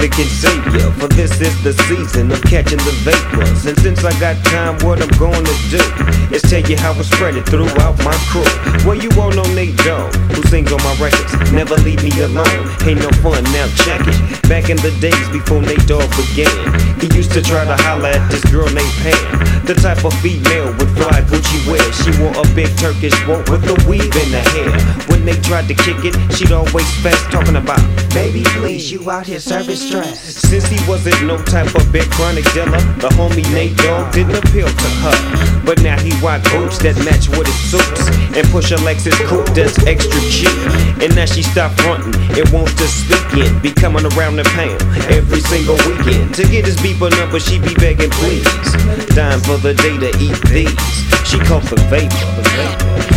that can save ya. For this is the season of catching the vapors. And since I got time, what I'm gonna do is tell you how I spread it throughout my crew. Well, you all know Nate Dogg, who sings on my records. Never leave me alone, ain't no fun, now check it. Back in the days before Nate Dogg began, he used to try to holler at this girl named Pam. The type of female with fly Gucci wear. She wore a big Turkish boat with a weave in her hair. When they tried to kick it, she'd always fast talking about, baby please, you out here serving stress. Since he wasn't no type of big chronic dealer, the homie Nate Dogg didn't appeal to her. But now he rock boots that match with his suits and push a Lexus coupe that's extra cheap. And now she stopped frontin' and wants to speak in, be coming around the pound every single weekend. To get his beeper number, she be begging please, dying for the day to eat these. She called the vapor.